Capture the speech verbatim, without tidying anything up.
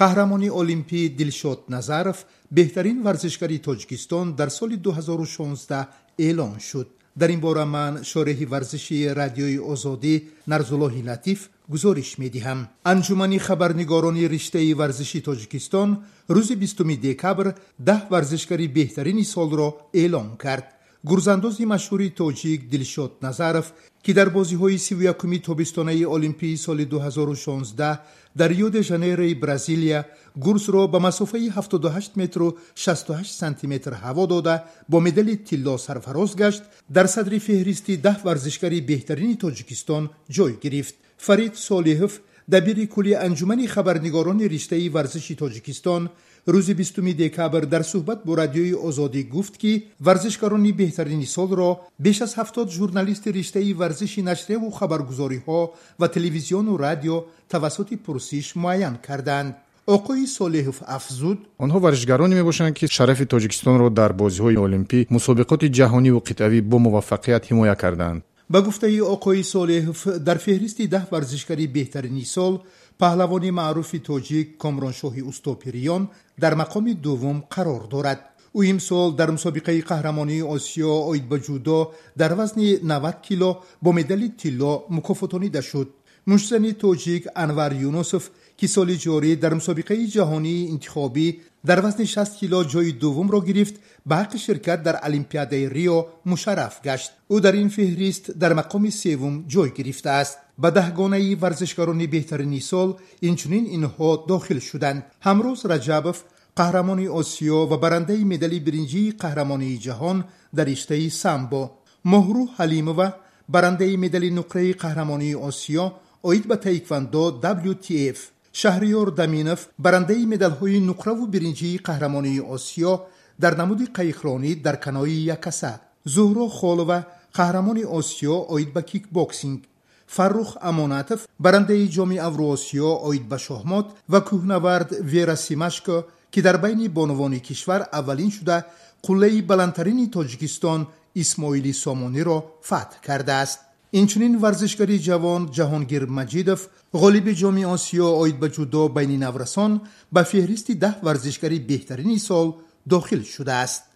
قهرمانی المپی دلشاد نظرов بهترین ورزشکاری تاجیکستان در سال دو هزار و شانزده اعلام شد. در این باره من شارح ورزشی رادیوی آزادی نرزالله لطیف گزارش می‌دهم. انجمن خبرنگاران رشته ورزشی تاجیکستان روز بیستم دکبر ده ورزشکاری بهترین سال را اعلام کرد. گرزانداز مشهور تاجیک دلشاد نظرов که در بازی‌های سی و یکم تابستانه المپی سال دو هزار و شانزده در ریو د ژانیرو برزیلیا گرز را به مسافه هفتاد و هشت متر و شصت و هشت سانتی متر هوا داده با مدال طلا سرفراز گشت، در صدر فهرست ده ورزشکاری بهترین تاجیکستان جای گرفت. فرید صالحов دبیر کلی انجمن خبرنگاران رشته ورزشی تاجیکستان روز بیستم دکبر در صحبت با رادیوی آزادی گفت که ورزشکاران بهترین سال را بیش از هفتاد ژورنالیست رشته ورزشی نشریه و خبرگزاری ها و تلویزیون و رادیو توسط پرسش معین کردند. آقای صالحов افزود آنها ورزشکارانی میباشند که شرف تاجیکستان را در بازی‌های المپی، مسابقات جهانی و قطعی با موفقیت حمایت کردند. با گفته آقای صالحов در فهرست ده ورزشکاری بهترین سال پهلوان معروف تاجیک کامرانشاه اوستاپریان در مقام دوم قرار دارد. او امسال در مسابقه قهرمانی آسیا آید به جودو در وزن نود کیلو با مدال طلا مکافاتانیده شد. مشتزن تاجیک انور یونوسف که سال جاری در مسابقه جهانی انتخابی در وزن شصت کیلو جای دوم را گرفت، به حق شرکت در المپیاد ریو مشرف گشت. او در این فهرست در مقام سوم جای گرفته است. به دهگانه ورزشکاران بهترین سال اینچنین اینها داخل شدند: همروز رجبov قهرمان آسیا و برنده مدال برنجی قهرمانی جهان در رشته سامبو، مهرو حلیمووا برنده مدال نقره قهرمانی آسیا آید به تایکواندو دبلیو تی اف، شهریار دامینوف برنده مدال‌های نقره و برنجی قهرمانی آسیا در نمود قایقرانی در کنوی یکسه، زهرا خالووا قهرمان آسیا آید به کیک باکسینگ، فرخ امانتوف برنده جام اوراسیا آید به شاهمات و کوهنورد ویرا سیماشکو که در بین بانوان کشور اولین شده قله بلندترین تاجیکستان اسماعیلی سامانی را فتح کرده است. اینچنین ورزشکاری جوان جهانگیر مجیدوف غالب جام آسیا آید به جودو بین نورسان به فهرست ده ورزشکاری بهترین سال داخل شده است.